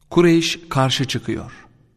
Kureyş karşı çıkıyor.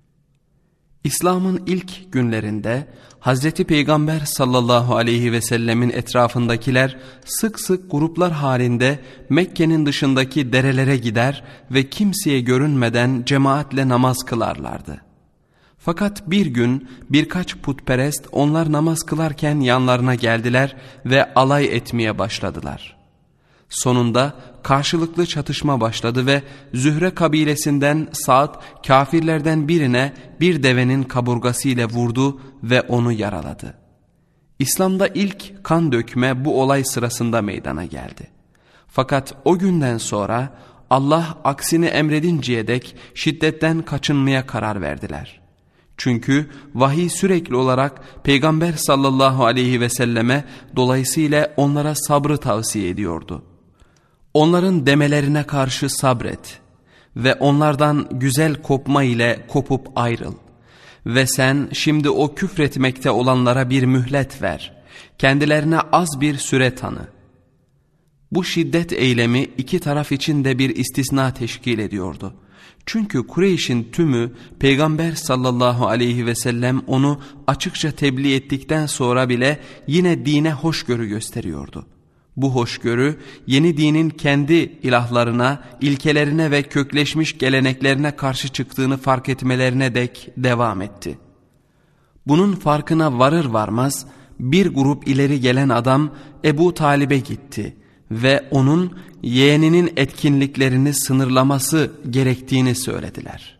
İslam'ın ilk günlerinde Hazreti Peygamber sallallahu aleyhi ve sellemin etrafındakiler sık sık gruplar halinde Mekke'nin dışındaki derelere gider ve kimseye görünmeden cemaatle namaz kılarlardı. Fakat bir gün birkaç putperest onlar namaz kılarken yanlarına geldiler ve alay etmeye başladılar. Sonunda karşılıklı çatışma başladı ve Zühre kabilesinden Sa'd kafirlerden birine bir devenin kaburgası ile vurdu ve onu yaraladı. İslam'da ilk kan dökme bu olay sırasında meydana geldi. Fakat o günden sonra Allah aksini emredinceye dek şiddetten kaçınmaya karar verdiler. Çünkü vahiy sürekli olarak Peygamber sallallahu aleyhi ve selleme dolayısıyla onlara sabrı tavsiye ediyordu. Onların demelerine karşı sabret ve onlardan güzel kopma ile kopup ayrıl. Ve sen şimdi o küfretmekte olanlara bir mühlet ver. Kendilerine az bir süre tanı. Bu şiddet eylemi iki taraf için de bir istisna teşkil ediyordu. Çünkü Kureyş'in tümü Peygamber sallallahu aleyhi ve sellem onu açıkça tebliğ ettikten sonra bile yine dine hoşgörü gösteriyordu. Bu hoşgörü yeni dinin kendi ilahlarına, ilkelerine ve kökleşmiş geleneklerine karşı çıktığını fark etmelerine dek devam etti. Bunun farkına varır varmaz bir grup ileri gelen adam Ebu Talib'e gitti ve onun yeğeninin etkinliklerini sınırlaması gerektiğini söylediler.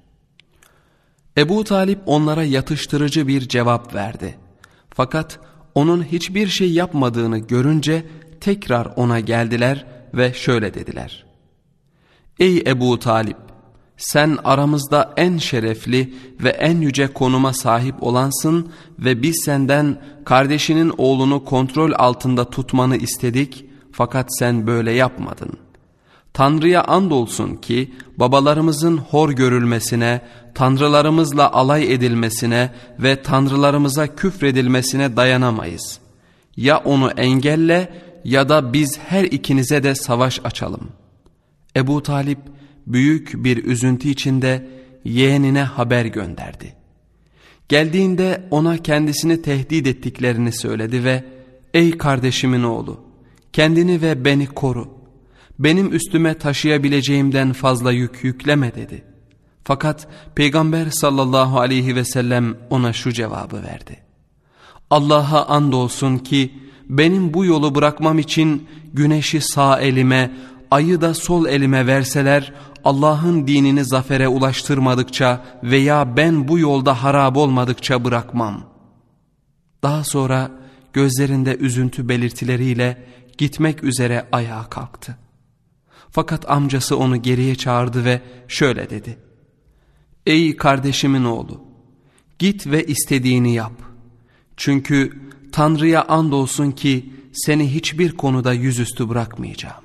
Ebu Talip onlara yatıştırıcı bir cevap verdi. Fakat onun hiçbir şey yapmadığını görünce tekrar ona geldiler ve şöyle dediler: Ey Ebu Talip, sen aramızda en şerefli ve en yüce konuma sahip olansın ve biz senden kardeşinin oğlunu kontrol altında tutmanı istedik fakat sen böyle yapmadın. Tanrı'ya andolsun ki babalarımızın hor görülmesine, tanrılarımızla alay edilmesine ve tanrılarımıza küfredilmesine dayanamayız. Ya onu engelle ya da biz her ikinize de savaş açalım. Ebu Talip büyük bir üzüntü içinde yeğenine haber gönderdi. Geldiğinde ona kendisini tehdit ettiklerini söyledi ve ''Ey kardeşimin oğlu, kendini ve beni koru. Benim üstüme taşıyabileceğimden fazla yük yükleme.'' dedi. Fakat Peygamber sallallahu aleyhi ve sellem ona şu cevabı verdi: ''Allah'a andolsun ki benim bu yolu bırakmam için güneşi sağ elime, ayı da sol elime verseler, Allah'ın dinini zafere ulaştırmadıkça veya ben bu yolda harap olmadıkça bırakmam.'' Daha sonra gözlerinde üzüntü belirtileriyle gitmek üzere ayağa kalktı. Fakat amcası onu geriye çağırdı ve şöyle dedi: ''Ey kardeşimin oğlu, git ve istediğini yap. Çünkü Tanrı'ya andolsun ki seni hiçbir konuda yüzüstü bırakmayacağım.''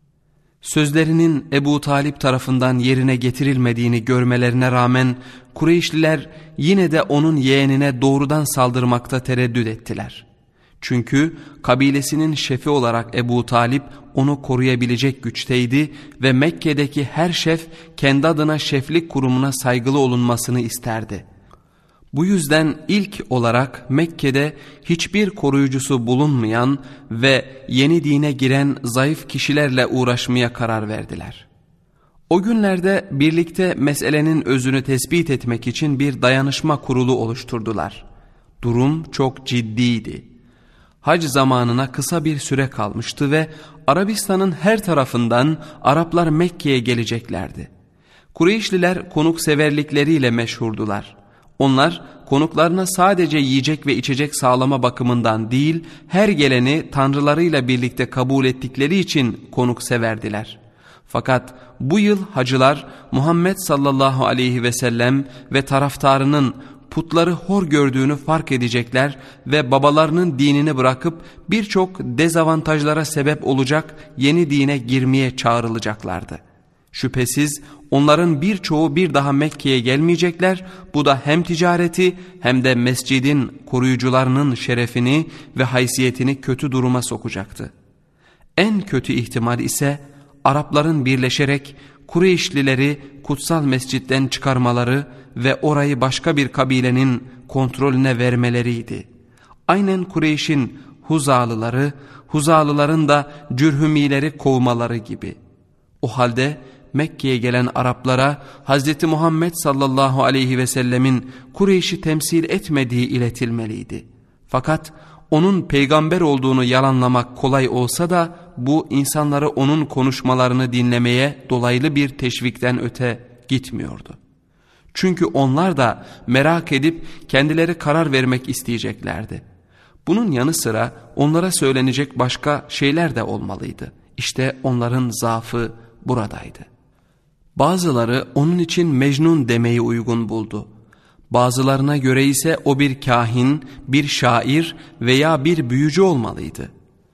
Sözlerinin Ebu Talip tarafından yerine getirilmediğini görmelerine rağmen Kureyşliler yine de onun yeğenine doğrudan saldırmakta tereddüt ettiler. Çünkü kabilesinin şefi olarak Ebu Talip onu koruyabilecek güçteydi ve Mekke'deki her şef kendi adına şeflik kurumuna saygılı olunmasını isterdi. Bu yüzden ilk olarak Mekke'de hiçbir koruyucusu bulunmayan ve yeni dine giren zayıf kişilerle uğraşmaya karar verdiler. O günlerde birlikte meselenin özünü tespit etmek için bir dayanışma kurulu oluşturdular. Durum çok ciddiydi. Hac zamanına kısa bir süre kalmıştı ve Arabistan'ın her tarafından Araplar Mekke'ye geleceklerdi. Kureyşliler konukseverlikleriyle meşhurdular. Onlar konuklarına sadece yiyecek ve içecek sağlama bakımından değil, her geleni tanrılarıyla birlikte kabul ettikleri için konukseverdiler. Fakat bu yıl hacılar Muhammed sallallahu aleyhi ve sellem ve taraftarının putları hor gördüğünü fark edecekler ve babalarının dinini bırakıp birçok dezavantajlara sebep olacak yeni dine girmeye çağrılacaklardı. Şüphesiz onların birçoğu bir daha Mekke'ye gelmeyecekler. Bu da hem ticareti hem de mescidin koruyucularının şerefini ve haysiyetini kötü duruma sokacaktı. En kötü ihtimal ise Arapların birleşerek Kureyşlileri kutsal mescitten çıkarmaları ve orayı başka bir kabilenin kontrolüne vermeleriydi. Aynen Kureyş'in Huzalıları, Huzalıların da Cürhümileri kovmaları gibi. O halde Mekke'ye gelen Araplara Hz. Muhammed sallallahu aleyhi ve sellemin Kureyş'i temsil etmediği iletilmeliydi. Fakat onun peygamber olduğunu yalanlamak kolay olsa da bu insanları onun konuşmalarını dinlemeye dolaylı bir teşvikten öte gitmiyordu. Çünkü onlar da merak edip kendileri karar vermek isteyeceklerdi. Bunun yanı sıra onlara söylenecek başka şeyler de olmalıydı. İşte onların zaafı buradaydı. Bazıları onun için Mecnun demeyi uygun buldu. Bazılarına göre ise o bir kahin, bir şair veya bir büyücü olmalıydı.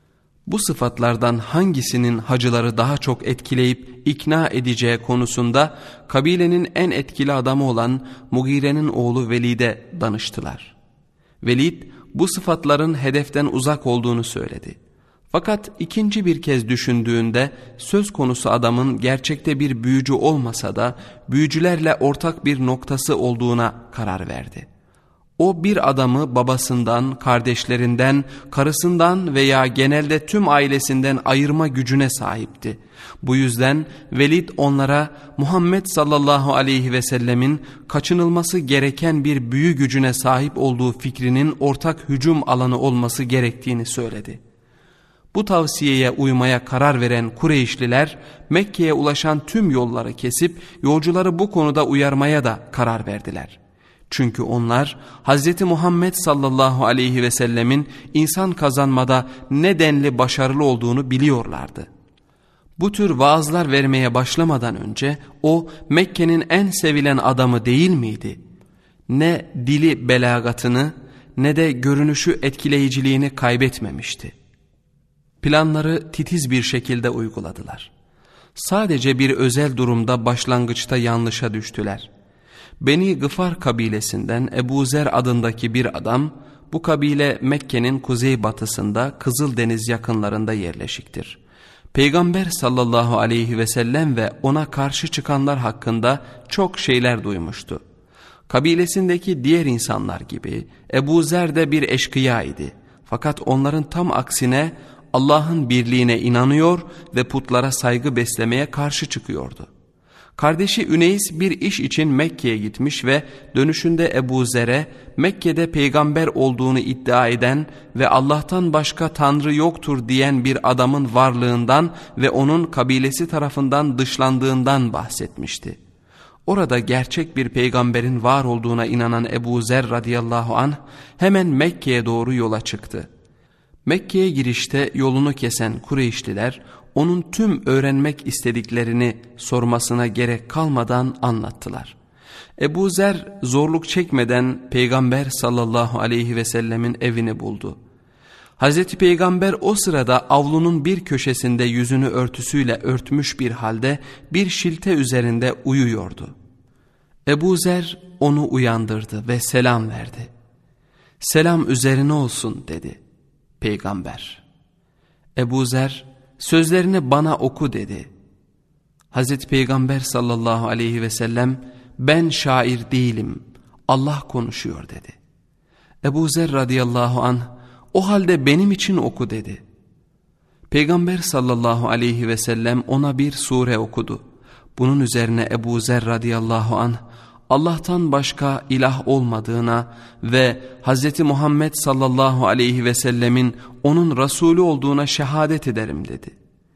Bu sıfatlardan hangisinin hacıları daha çok etkileyip ikna edeceği konusunda kabilenin en etkili adamı olan Mugire'nin oğlu Velid'e danıştılar. Velid bu sıfatların hedeften uzak olduğunu söyledi. Fakat ikinci bir kez düşündüğünde söz konusu adamın gerçekte bir büyücü olmasa da büyücülerle ortak bir noktası olduğuna karar verdi. O bir adamı babasından, kardeşlerinden, karısından veya genelde tüm ailesinden ayırma gücüne sahipti. Bu yüzden Velid onlara Muhammed sallallahu aleyhi ve sellemin kaçınılması gereken bir büyü gücüne sahip olduğu fikrinin ortak hücum alanı olması gerektiğini söyledi. Bu tavsiyeye uymaya karar veren Kureyşliler Mekke'ye ulaşan tüm yolları kesip yolcuları bu konuda uyarmaya da karar verdiler. Çünkü onlar Hz. Muhammed sallallahu aleyhi ve sellemin insan kazanmada ne denli başarılı olduğunu biliyorlardı. Bu tür vaazlar vermeye başlamadan önce o Mekke'nin en sevilen adamı değil miydi? Ne dili belagatını ne de görünüşü etkileyiciliğini kaybetmemişti. Planları titiz bir şekilde uyguladılar. Sadece bir özel durumda başlangıçta yanlışa düştüler. Beni Gıfar kabilesinden Ebu Zer adındaki bir adam, bu kabile Mekke'nin kuzeybatısında Kızıldeniz yakınlarında yerleşiktir. Peygamber sallallahu aleyhi ve sellem ve ona karşı çıkanlar hakkında çok şeyler duymuştu. Kabilesindeki diğer insanlar gibi Ebu Zer de bir eşkıya idi. Fakat onların tam aksine Allah'ın birliğine inanıyor ve putlara saygı beslemeye karşı çıkıyordu. Kardeşi Üneys bir iş için Mekke'ye gitmiş ve dönüşünde Ebu Zer'e Mekke'de peygamber olduğunu iddia eden ve Allah'tan başka tanrı yoktur diyen bir adamın varlığından ve onun kabilesi tarafından dışlandığından bahsetmişti. Orada gerçek bir peygamberin var olduğuna inanan Ebu Zer radıyallahu anh hemen Mekke'ye doğru yola çıktı. Mekke'ye girişte yolunu kesen Kureyşliler onun tüm öğrenmek istediklerini sormasına gerek kalmadan anlattılar. Ebu Zer zorluk çekmeden Peygamber sallallahu aleyhi ve sellemin evini buldu. Hazreti Peygamber o sırada avlunun bir köşesinde yüzünü örtüsüyle örtmüş bir halde bir şilte üzerinde uyuyordu. Ebu Zer onu uyandırdı ve selam verdi. "Selam üzerine olsun," dedi Peygamber. Ebu Zer, "Sözlerini bana oku," dedi. Hazreti Peygamber sallallahu aleyhi ve sellem, "Ben şair değilim, Allah konuşuyor," dedi. Ebu Zer radıyallahu anh, "O halde benim için oku," dedi. Peygamber sallallahu aleyhi ve sellem ona bir sure okudu. Bunun üzerine Ebu Zer radıyallahu anh, Allah'tan başka ilah olmadığına ve Hz. Muhammed sallallahu aleyhi ve sellemin onun Resulü olduğuna şehadet ederim, dedi.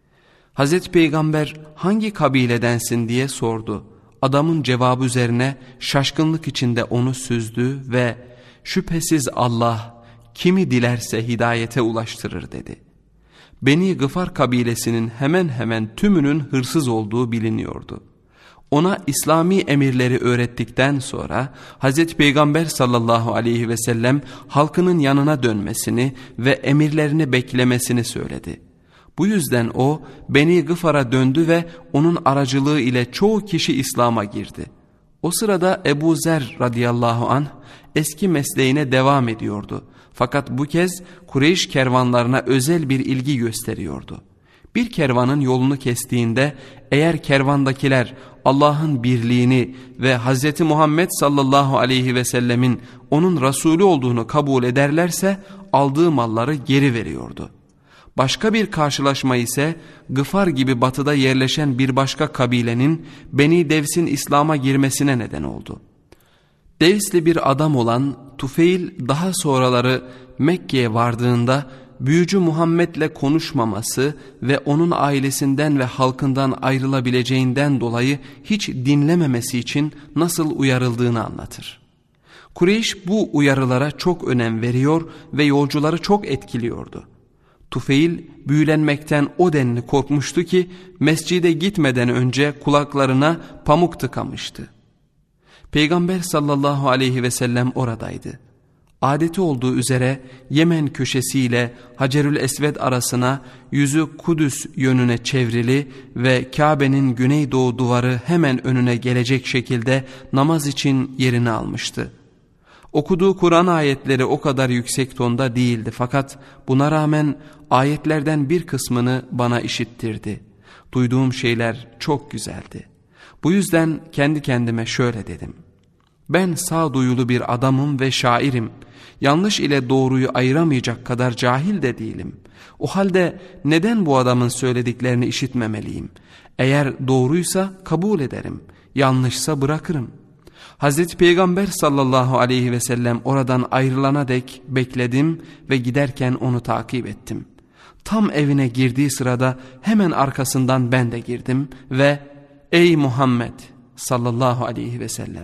Hz. Peygamber hangi kabiledensin diye sordu. Adamın cevabı üzerine şaşkınlık içinde onu süzdü ve şüphesiz Allah kimi dilerse hidayete ulaştırır, dedi. Beni Gıfar kabilesinin hemen hemen tümünün hırsız olduğu biliniyordu. Ona İslami emirleri öğrettikten sonra Hz. Peygamber sallallahu aleyhi ve sellem halkının yanına dönmesini ve emirlerini beklemesini söyledi. Bu yüzden o Beni Gıfar'a döndü ve onun aracılığı ile çoğu kişi İslam'a girdi. O sırada Ebu Zer radıyallahu anh eski mesleğine devam ediyordu. Fakat bu kez Kureyş kervanlarına özel bir ilgi gösteriyordu. Bir kervanın yolunu kestiğinde eğer kervandakiler Allah'ın birliğini ve Hz. Muhammed sallallahu aleyhi ve sellemin onun Resulü olduğunu kabul ederlerse aldığı malları geri veriyordu. Başka bir karşılaşma ise Gıfar gibi batıda yerleşen bir başka kabilenin Beni Devs'in İslam'a girmesine neden oldu. Devsli bir adam olan Tufeil daha sonraları Mekke'ye vardığında büyücü Muhammed'le konuşmaması ve onun ailesinden ve halkından ayrılabileceğinden dolayı hiç dinlememesi için nasıl uyarıldığını anlatır. Kureyş bu uyarılara çok önem veriyor ve yolcuları çok etkiliyordu. Tufeil büyülenmekten o denli korkmuştu ki mescide gitmeden önce kulaklarına pamuk tıkamıştı. Peygamber sallallahu aleyhi ve sellem oradaydı. Adeti olduğu üzere Yemen köşesiyle Hacerül Esved arasına yüzü Kudüs yönüne çevrili ve Kabe'nin güneydoğu duvarı hemen önüne gelecek şekilde namaz için yerini almıştı. Okuduğu Kur'an ayetleri o kadar yüksek tonda değildi fakat buna rağmen ayetlerden bir kısmını bana işittirdi. Duyduğum şeyler çok güzeldi. Bu yüzden kendi kendime şöyle dedim: ben sağduyulu bir adamım ve şairim. Yanlış ile doğruyu ayıramayacak kadar cahil de değilim. O halde neden bu adamın söylediklerini işitmemeliyim? Eğer doğruysa kabul ederim, yanlışsa bırakırım. Hazreti Peygamber sallallahu aleyhi ve sellem oradan ayrılana dek bekledim ve giderken onu takip ettim. Tam evine girdiği sırada hemen arkasından ben de girdim ve ''Ey Muhammed sallallahu aleyhi ve sellem,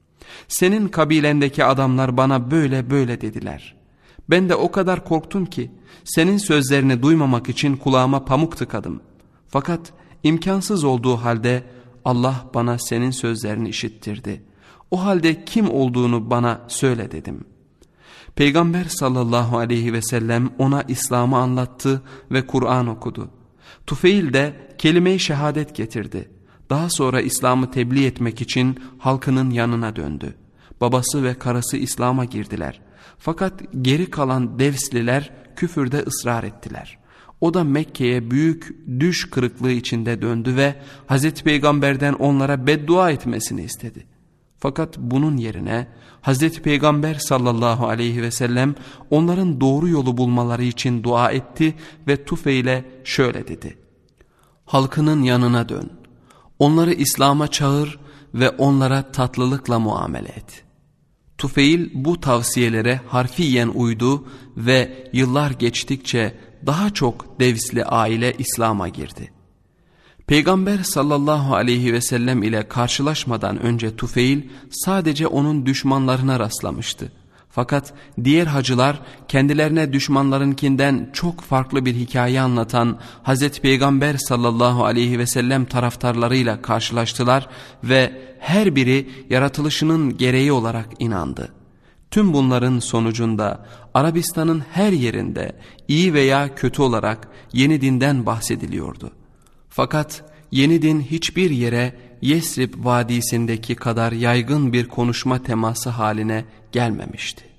senin kabilendeki adamlar bana böyle böyle dediler. Ben de o kadar korktum ki senin sözlerini duymamak için kulağıma pamuk tıkadım. Fakat imkansız olduğu halde Allah bana senin sözlerini işittirdi. O halde kim olduğunu bana söyle dedim. Peygamber sallallahu aleyhi ve sellem ona İslam'ı anlattı ve Kur'an okudu. Tufeil de kelime-i şehadet getirdi. Daha sonra İslam'ı tebliğ etmek için halkının yanına döndü. Babası ve karısı İslam'a girdiler. Fakat geri kalan Devsliler küfürde ısrar ettiler. O da Mekke'ye büyük düş kırıklığı içinde döndü ve Hazreti Peygamber'den onlara beddua etmesini istedi. Fakat bunun yerine Hazreti Peygamber sallallahu aleyhi ve sellem onların doğru yolu bulmaları için dua etti ve Tufeil'e şöyle dedi: halkının yanına dön, onları İslam'a çağır ve onlara tatlılıkla muamele et. Tufeil bu tavsiyelere harfiyen uydu ve yıllar geçtikçe daha çok Devsli aile İslam'a girdi. Peygamber sallallahu aleyhi ve sellem ile karşılaşmadan önce Tufeil sadece onun düşmanlarına rastlamıştı. Fakat diğer hacılar kendilerine düşmanlarınkinden çok farklı bir hikaye anlatan Hazreti Peygamber sallallahu aleyhi ve sellem taraftarlarıyla karşılaştılar ve her biri yaratılışının gereği olarak inandı. Tüm bunların sonucunda Arabistan'ın her yerinde iyi veya kötü olarak yeni dinden bahsediliyordu. Fakat yeni din hiçbir yere Yesrib Vadisi'ndeki kadar yaygın bir konuşma teması haline gelmemişti.